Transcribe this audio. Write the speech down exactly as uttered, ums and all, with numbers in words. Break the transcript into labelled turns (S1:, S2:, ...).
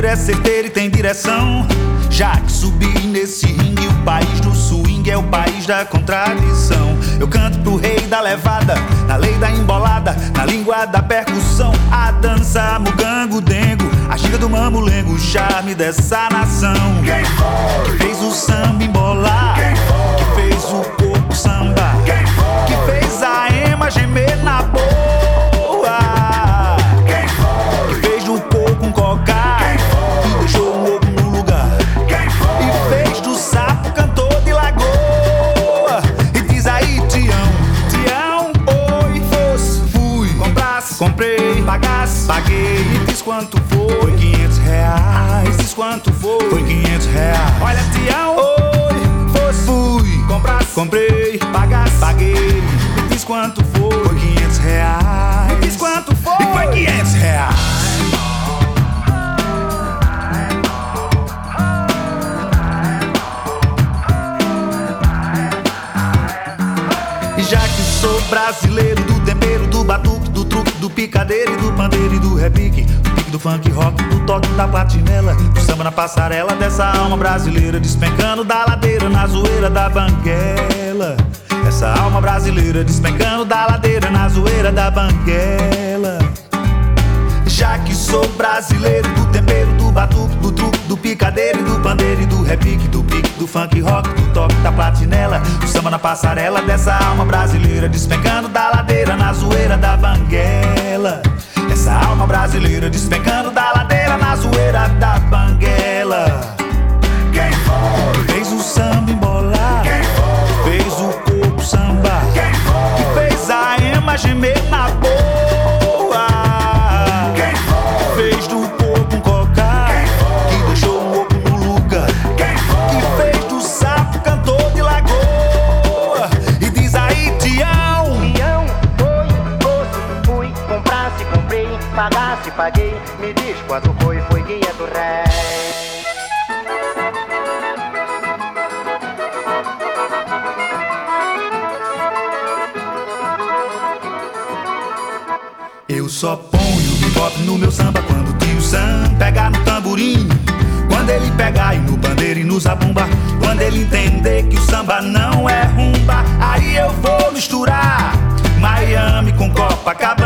S1: ponteiro é certeiro e tem direção. Já que subi nesse ringue, o país do swing é o país da contradição. Eu canto pro rei da levada, na lei da embolada, na língua da percussão. A dança, mugango, dengo, a xiga do mamulengo, o charme dessa nação.
S2: Quem foi?
S1: Que fez o samba embolar?
S2: Quem foi?
S1: Que fez o corpo samba?
S2: Quem foi?
S1: Que fez a ema gemer na boa?
S2: Quem foi?
S1: Que fez do coco um cocar?
S2: Quem foi?
S1: Que deixou o ovo no lugar?
S2: Quem foi?
S1: E fez do sapo cantor de lagoa. E diz aí, Tião, Tião, oi, fosse, fui, comprasse, comprei, pagasse, paguei. E diz quanto foi? Foi quinhentos reais. Diz quanto foi? Foi quinhentos reais. Olha, Tião, oi, fosse, fui, comprasse, comprei, pagasse, paguei. E diz quanto foi? Foi quinhentos reais. E diz quanto foi? E foi quinhentos reais. E já que sou brasileiro, do tempero, do batuque, do truque, do picadeiro e do pandeiro e do repique, do pique, do funk rock, do toque da platinela, do samba na passarela, dessa alma brasileira despencando da ladeira na zoeira da banguela. Essa alma brasileira despencando da ladeira na zoeira da banguela. Já que sou brasileiro, do tempero, do batuque, do truque, do picadeiro e do pandeiro e do repique, do pique, do funk rock, do toque da platinela, do samba na passarela, dessa alma brasileira despencando da ladeira na zoeira da banguela. Essa alma brasileira despencando da ladeira na zoeira da banguela.
S2: Quem foi?
S1: Que fez o samba embolar?
S2: Quem foi?
S1: Que fez o corpo samba?
S2: Quem foi?
S1: Que fez a ema gemer na boa? Fez do corpo um cocar, que deixou o ovo no lugar, que fez do sapo cantor de lagoa. E diz aí, Tião,
S3: Tião, foi, fosse, fui, comprasse, comprei, pagasse, paguei. Me diz quanto foi, foi quinhentos réis.
S1: eu só ponho hip-hop no meu samba quando o tio Sam pegar no tamborim. Quando ele pegar e no pandeiro e no zabumba. Quando ele entender que o samba não é rumba. Aí eu vou misturar Miami com Copacabana.